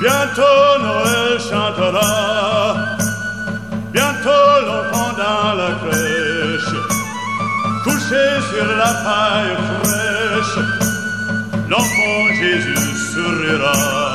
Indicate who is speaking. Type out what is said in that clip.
Speaker 1: Bientôt Noël chantera, bientôt l'enfant dans la crèche, couché sur la paille fraîche, l'enfant Jésus sourira.